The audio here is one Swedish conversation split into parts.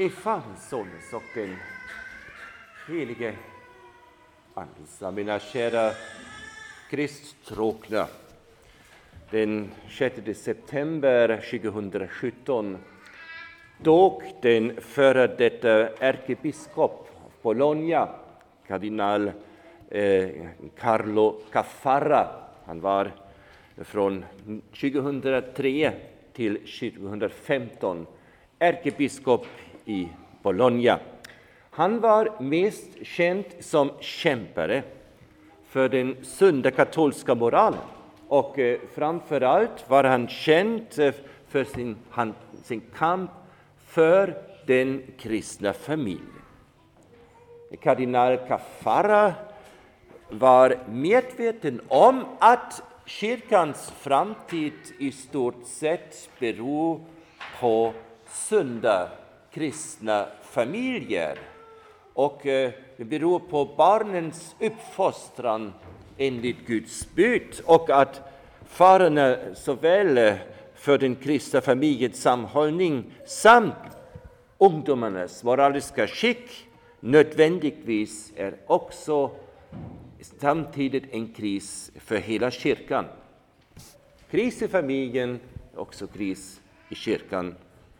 i Faderns, Sonens och den helige Andes. Mina kära kristtrogna, den 6 september 2017 dog den före detta ärkebiskop av Bologna, kardinal Carlo Caffarra. Han var från 2003 till 2015 ärkebiskop i Bologna. Han var mest känd som kämpare för den sunda katolska moralen, och framförallt var han känd för sin kamp för den kristna familjen. Kardinal Caffarra var medveten om att kyrkans framtid i stort sett beror på sunda kristna familjer, och det beror på barnens uppfostran enligt Guds bud, och att farorna såväl för den kristna familjens samhållning samt ungdomarnas moraliska skick nödvändigtvis är också samtidigt en kris för hela kyrkan. Kris i familjen, också kris i kyrkan.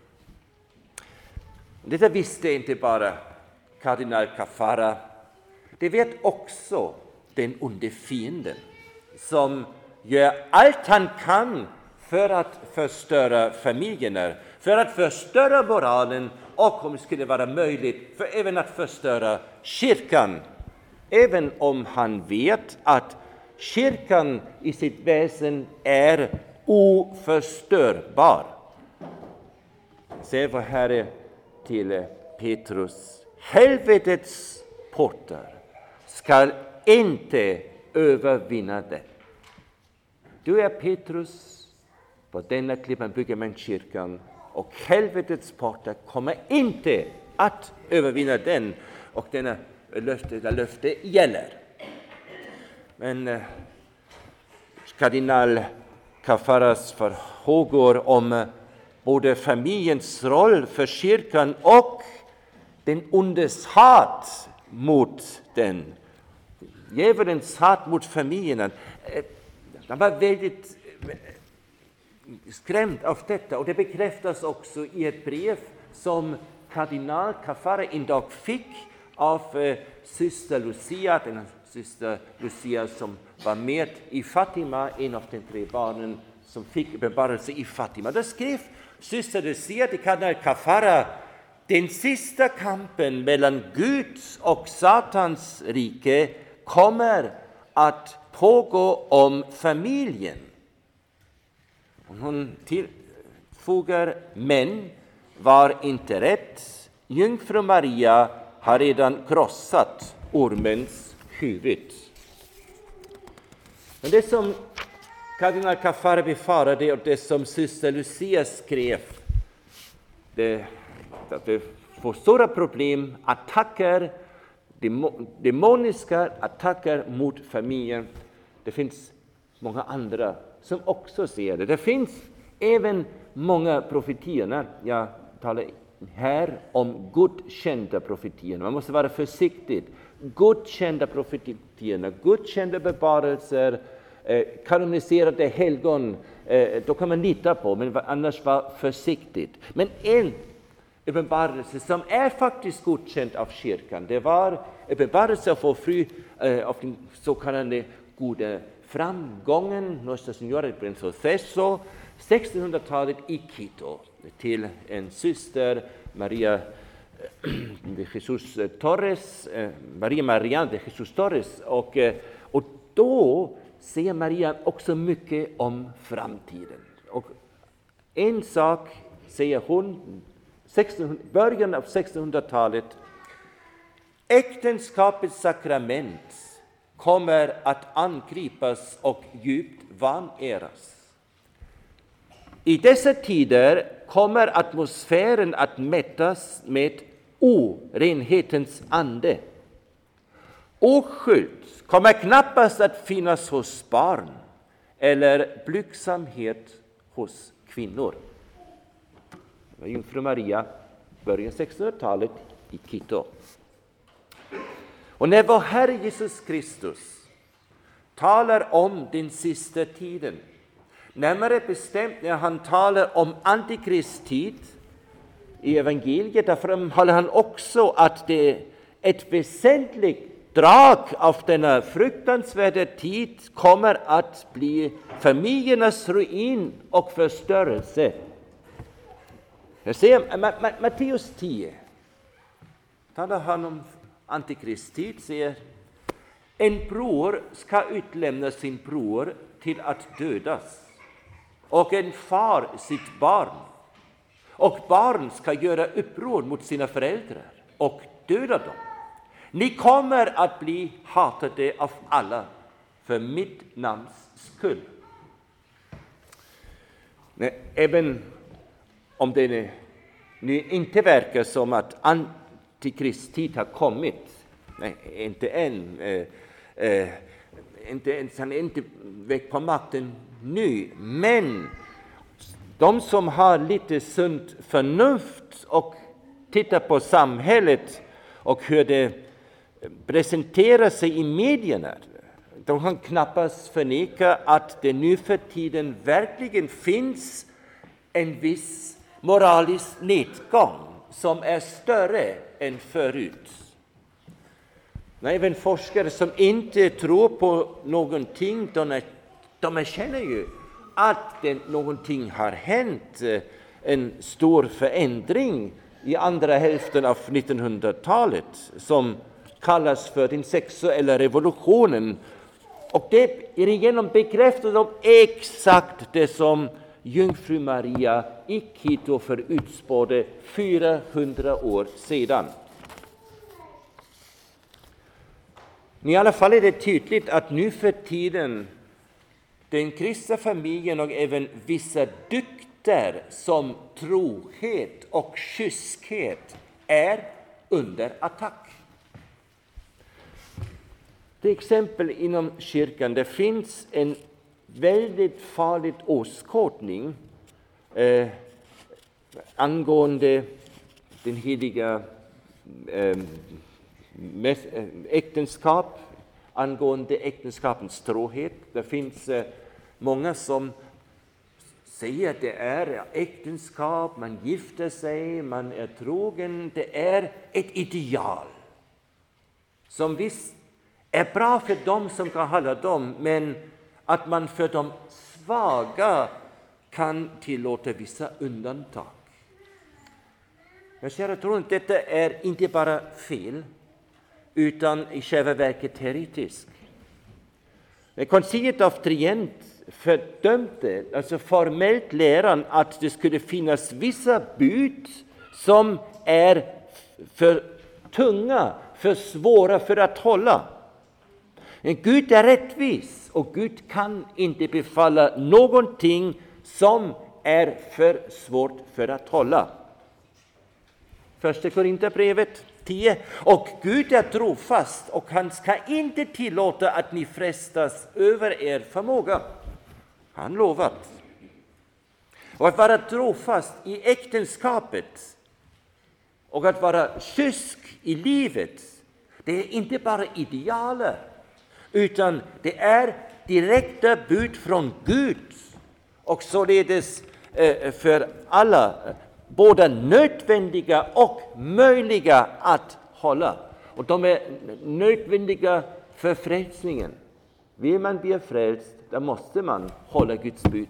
Detta visste inte bara kardinal Caffarra. Det vet också den onde fienden, som gör allt han kan för att förstöra familjerna, för att förstöra moralen, och om det skulle vara möjligt för även att förstöra kyrkan. Även om han vet att kyrkan i sitt väsen är oförstörbar. Säger vår Herre till Petrus: helvetets portar skall inte övervinna den. Du är Petrus, på denna klippan bygger man kyrkan, och helvetets portar kommer inte att övervinna den, och denna löfte gäller. Men kardinal Caffarras farhågor om både familjens roll för kyrkan och den ondes hat mot den, djävulens hat mot familjerna, han var väldigt skrämd av detta, och det bekräftas också i ett brev som kardinal Caffarra en dag fick av syster Lucia, den syster Lucia som var med i Fatima, en av de 3 barnen som fick uppenbarelse i Fatima. Då skrev syster Lucia till kardinal Caffarra: den sista kampen mellan Guds och Satans rike kommer att pågå om familjen. Och hon tillfogar: men var inte rätt, jungfru Maria har redan krossat ormens huvud. Men det som kardinal Caffarra befarade, och det som syster Lucia skrev, det får stora problem, attacker, demoniska attacker mot familjen. Det finns många andra som också ser det. Det finns även många profetier. Jag talar här om godkända profetier. Man måste vara försiktig. Godkända profetier, godkända bevarelser, kanoniserade helgon, då kan man lita på, men annars var försiktigt. Men en uppenbarelse som är faktiskt godkänd av kyrkan, det var uppenbarelse av den så kallade goda framgången, Nuestra Señora del Buen Suceso, 1600-talet i Quito, till en syster, Maria de Jesus Torres, Maria Mariana de Jesus Torres, och då säger Maria också mycket om framtiden. Och en sak säger hon, början av 1600-talet: äktenskapets sakrament kommer att angripas och djupt vaneras. I dessa tider kommer atmosfären att mättas med orenhetens ande. Oskuld kommer knappast att finnas hos barn eller blygsamhet hos kvinnor. Jungfru Maria början 1600-talet i Quito. Och när vår Herre Jesus Kristus talar om den sista tiden, närmare bestämt när han talar om antikristtid i evangeliet, där framhåller han också att det är ett väsentligt drag av denna fruktansvärda tid kommer att bli familjernas ruin och förstörelse. Jag ser Matteus 10. Talar han om antikristtid, säger en bror ska utlämna sin bror till att dödas, och en far sitt barn, och barn ska göra uppror mot sina föräldrar och döda dem. Ni kommer att bli hatade av alla för mitt namns skull. Även om det nu inte verkar som att antikristtid har kommit, inte än, han är inte väck på makten nu, men de som har lite sunt förnuft och tittar på samhället och hur det presenterar sig i medierna, de kan knappast förneka att det nu för tiden verkligen finns en viss moralisk nedgång som är större än förut. Även forskare som inte tror på någonting, de känner ju att någonting har hänt, en stor förändring i andra hälften av 1900-talet som kallas för den sexuella revolutionen. Och det är igenom bekräftat de exakt det som jungfru Maria i Quito förutspådde 400 år sedan. I alla fall är det tydligt att nu för tiden den kristna familjen och även vissa dykter som trohet och kyskhet är under attack. Till exempel inom kyrkan det finns en väldigt farlig åskådning angående den heliga äktenskap, angående äktenskapens trohet. Det finns många som säger att det är äktenskap, man gifter sig, man är trogen. Det är ett ideal som visst är bra för dem som kan hålla dem, men att man för de svaga kan tillåta vissa undantag. Jag tror att detta är inte bara fel, utan i själva verket heretiskt. Konciliet av Trient fördömde alltså formellt läran att det skulle finnas vissa bud som är för tunga, för svåra för att hålla. Gud är rättvis och Gud kan inte befalla någonting som är för svårt för att hålla. Första Korinthierbrevet 10. Och Gud är trofast och han ska inte tillåta att ni frestas över er förmåga. Han lovat. Och att vara trofast i äktenskapet och att vara kysk i livet, det är inte bara idealer, utan det är direkta bud från Gud och således för alla både nödvändiga och möjliga att hålla. Och de är nödvändiga för frälsningen. Vill man bli frälst, då måste man hålla Guds bud.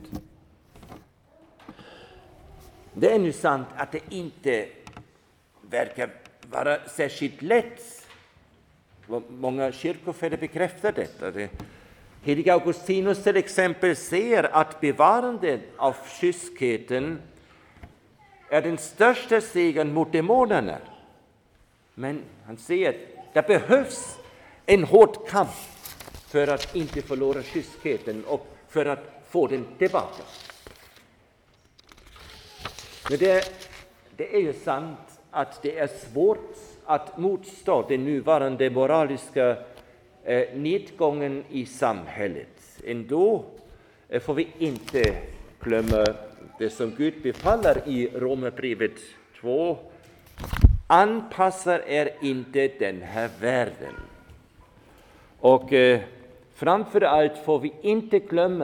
Det är nu sant att det inte verkar vara särskilt lätt. Många kyrkofäder bekräftar detta. Helig Augustinus till exempel säger att bevarandet av kyskheten är den största segern mot demonerna. Men han säger att det behövs en hård kamp för att inte förlora kyskheten och för att få den tillbaka. Men det är ju sant att det är svårt att motstå den nuvarande moraliska nedgången i samhället. Ändå får vi inte glömma det som Gud befaller i Romarbrevet 2, anpassar er inte den här världen. Och framför allt får vi inte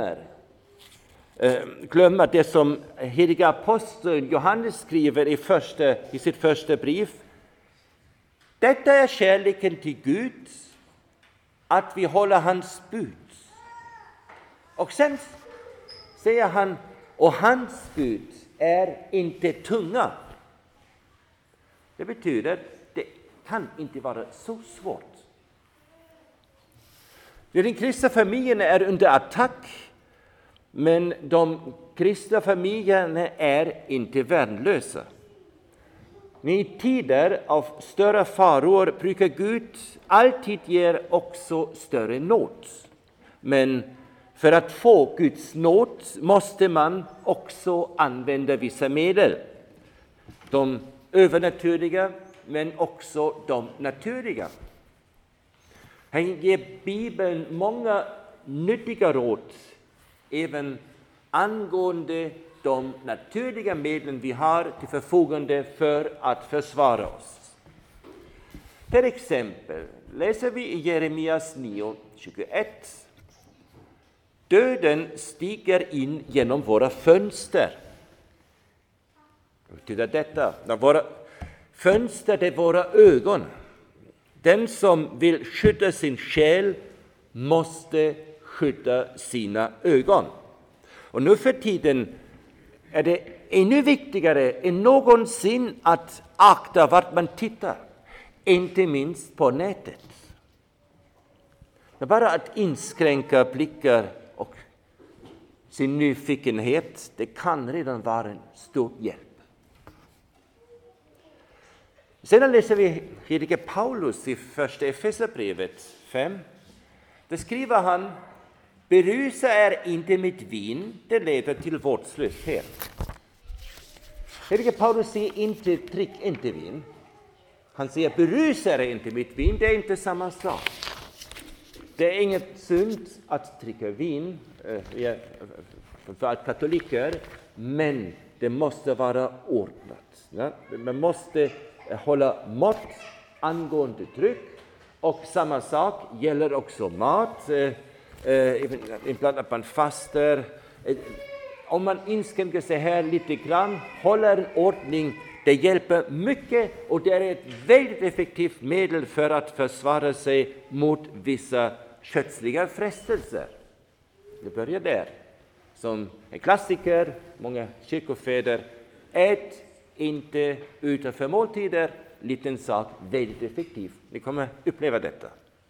glömma det som heliga aposteln Johannes skriver i sitt första brev. Detta är kärleken till Gud, att vi håller hans bud. Och sen säger han, och hans bud är inte tunga. Det betyder att det kan inte vara så svårt. Den kristna familjen är under attack, men de kristna familjerna är inte värdelösa. I tider av större faror brukar Gud alltid ge också större nåd. Men för att få Guds nåd måste man också använda vissa medel. De övernaturliga, men också de naturliga. Här ger Bibeln många nyttiga råd, även angående de naturliga medlen vi har till förfogande för att försvara oss. Till exempel läser vi i Jeremias 9:21. Döden stiger in genom våra fönster. Vad betyder detta? Våra fönster är våra ögon. Den som vill skydda sin själ måste skydda sina ögon. Och nu för tiden är det ännu viktigare än någonsin att akta vart man tittar, inte minst på nätet. Bara att inskränka blickar och sin nyfikenhet, det kan redan vara en stor hjälp. Sedan läser vi helige Paulus i första Efesierbrevet 5. Där skriver han, berusa er inte med vin, det leder till vårdslöshet. Helige Paulus säger inte, drick inte vin. Han säger, berusa er inte med vin, det är inte samma sak. Det är inget synd att dricka vin, för allt katoliker, men det måste vara ordnat. Ja? Man måste hålla mått angående dryck, och samma sak gäller också mat. Ibland att man fastar. Om man inskränker sig här lite grann, håller en ordning, det hjälper mycket, och det är ett väldigt effektivt medel för att försvara sig mot vissa kötsliga frestelser. Det börjar där. Som en klassiker, många kyrkofäder, ät inte utanför måltider, liten sak, väldigt effektiv. Ni kommer uppleva detta.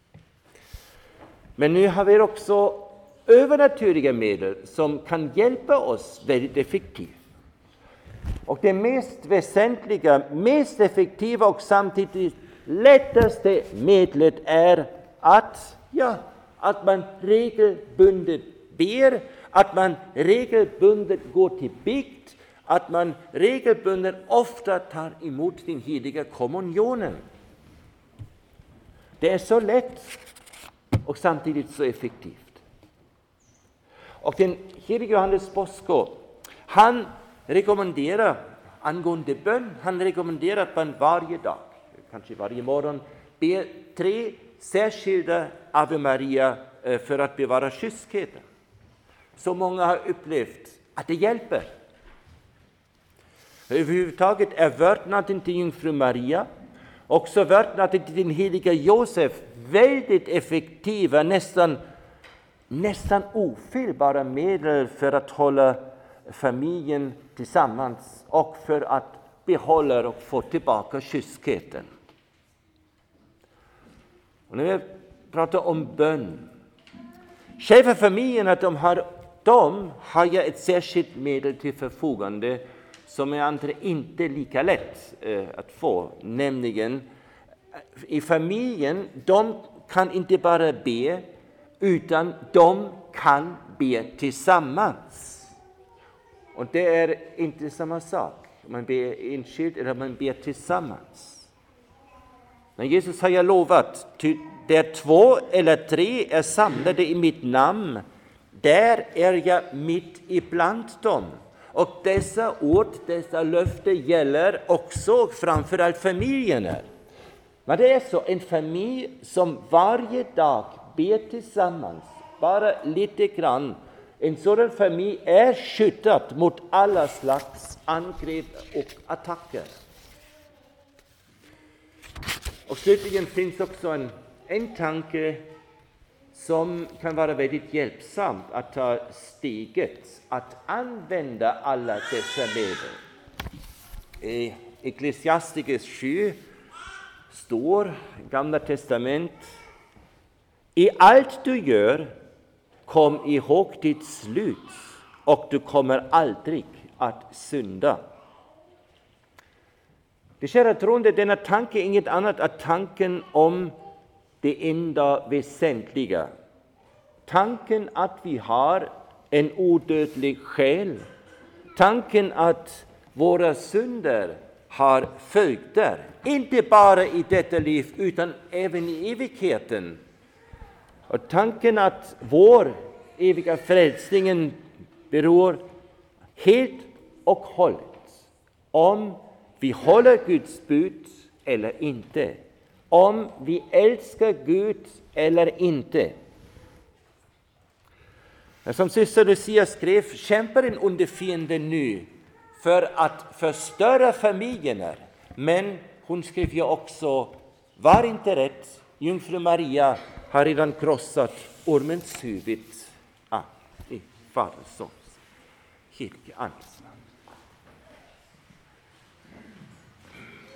Men nu har vi också övernaturliga medel som kan hjälpa oss väldigt effektivt. Och det mest väsentliga, mest effektiva och samtidigt lättaste medlet är att man regelbundet ber, att man regelbundet går till bikt, att man regelbundet ofta tar emot den heliga kommunionen. Det är så lätt och samtidigt så effektivt. Och den helige Johannes Bosco, han rekommenderar angående bön, han rekommenderar att man varje dag, kanske varje morgon, ber 3 särskilda Ave Maria för att bevara kyskheten. Så många har upplevt att det hjälper. Överhuvudtaget är vördnaden till jungfru Maria, också vördnaden till den heliga Josef, väldigt effektiva, nästan ofelbara medel för att hålla familjen tillsammans och för att behålla och få tillbaka kyskheten. Och när vi pratar om bön, själva familjerna, de har ju ett särskilt medel till förfogande som är andra inte lika lätt att få, nämligen i familjen, de kan inte bara be, utan de kan be tillsammans. Och det är inte samma sak, man ber enskilt eller man ber tillsammans. Men Jesus har ju lovat, där 2 eller 3 är samlade i mitt namn, där är jag mitt ibland dem. Och dessa ord, dessa löften gäller också framförallt familjerna. Men det är så en familj som varje dag ber tillsammans, bara lite grann. En sådan familj är skyddad mot alla slags angrepp och attacker. Och slutligen finns också en tanke som kan vara väldigt hjälpsamt att ta steget att använda alla dessa medel. I Ecclesiastes 7 står i Gamla testament: i allt du gör, kom ihåg ditt slut, och du kommer aldrig att synda. Det kära troende, denna tanke är inget annat än tanken om det enda väsentliga. Tanken att vi har en odödlig själ. Tanken att våra synder har följder, inte bara i detta liv utan även i evigheten. Och tanken att vår eviga frälsningen beror helt och hållet om vi håller Guds bud eller inte, om vi älskar Gud eller inte. Som syster Lucia skrev, kämpar en ond fiende nu för att förstöra familjerna. Men hon skrev ju också, var inte rädd, jungfru Maria har redan krossat ormens huvud i Faderns Sons helige Andes namn.